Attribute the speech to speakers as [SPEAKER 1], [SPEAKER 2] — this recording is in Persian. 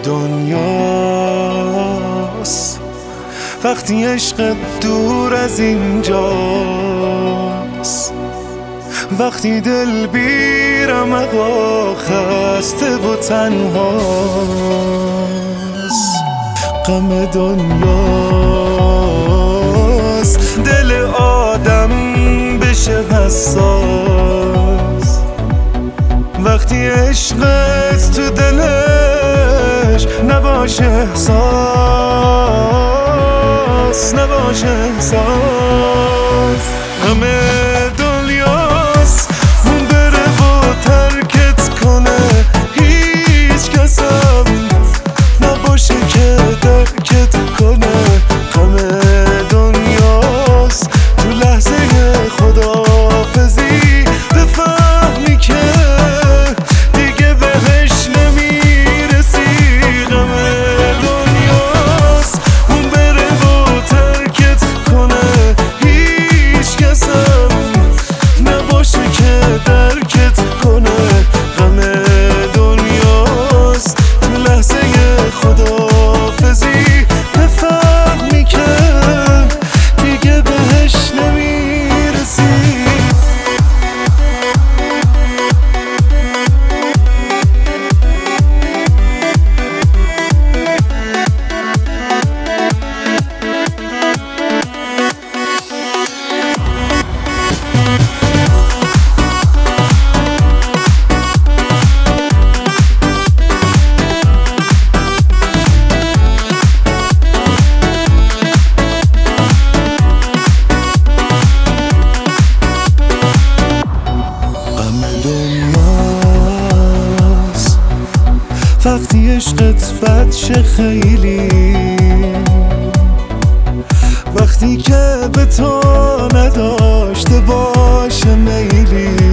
[SPEAKER 1] دنیاست وقتی عشق دور از اینجاست، وقتی دل بیرم اقا خسته و تنهاست. غم دنیاست دل آدم بشه حساس، وقتی عشقت تو دلش نباشه احساس، نباشه احساس. غم دنیاست اون بره و ترکت کنه، هیچ کسم نباشه که درکت کنه. غم دنیاست تو لحظه خداحافظی بفهمی که دیگه بهش نمیرسی. غم دنیاست اون بره و ترکت کنه، هیچ کسم نباشه که درکت کنه. غم دنیاست تو لحظه خداحافظی بفهمی که دیگه بهش نمیرسی. وقتی عشقت بد شه خیلی، وقتی که به تو نداشته باشه میلی.